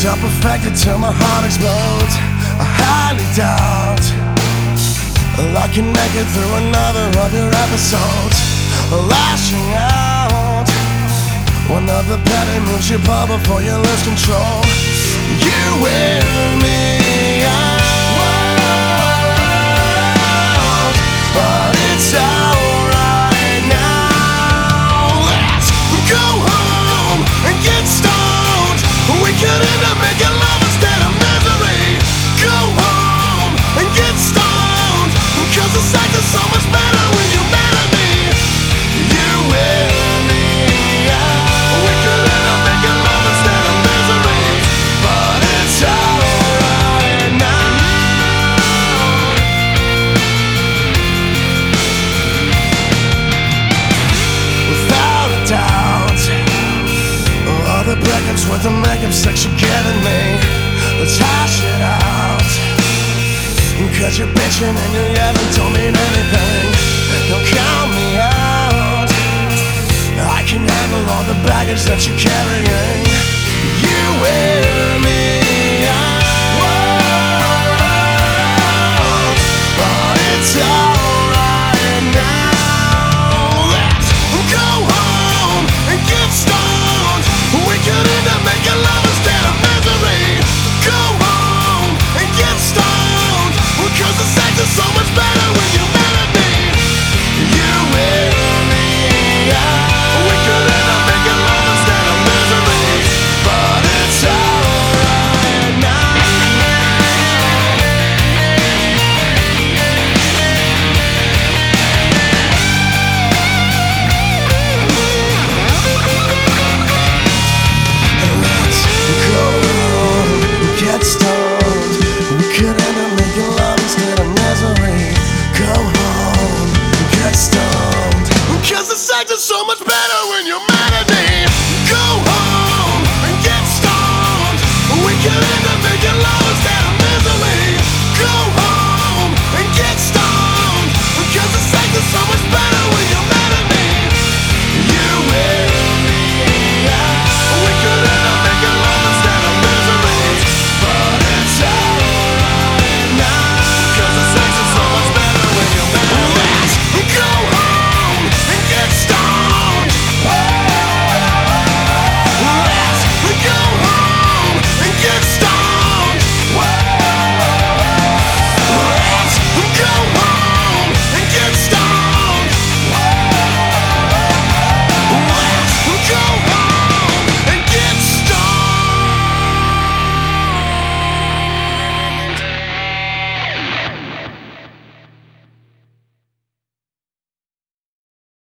up perfected till my heart explodes. I highly doubt I can make it through another of your episodes. Lashing out, one of the petty moves you pull before you lose control. You wear me out, but it's alright now. Let's go home and get stoned. We could end up making love instead of misery. Go home and get stoned, 'cause the sex is so much better when you're mad at me. You wear me out. We could end up making love instead of misery, but it's alright now. Without a doubt, all the breakups with the makeup sex you're giving me, let's hash it out. 'Cause you're bitching and you haven't told me anything. Don't count me out. I can handle all the baggage that you're carrying. You wear me out, but it's alright now. Let's go home and get stoned. We could end up making love instead of misery. Go home and get stoned, 'cause the sex is so much better when you're mad at me. You wear me out. We could end up making love instead of misery, but it's alright now. Let's go home and get stoned. We could end up making love instead of misery. Go home and get stoned, 'cause the sex is so much better when you're mad at me. Go home and get stoned. We could end